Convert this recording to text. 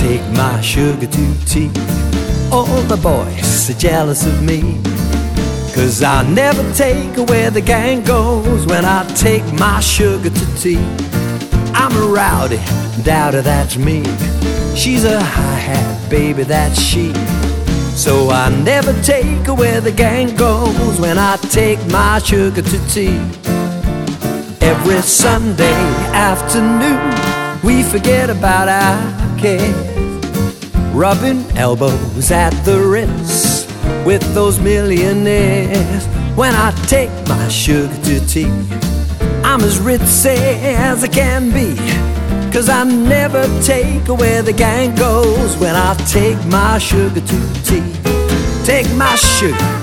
take my sugar to tea. All the boys are jealous of me, 'cause I never take where the gang goes when I take my sugar to tea. I'm a rowdy doubter, that's me. She's a hi-hat baby, that's she. So I never take where the gang goes when I take my sugar to tea. Every Sunday afternoon we forget about our cares, rubbing elbows at the Ritz with those millionaires. When I take my sugar to tea, I'm as ritzy as I can be, 'cause I never take where the gang goes when I take my sugar to tea. Take my sugar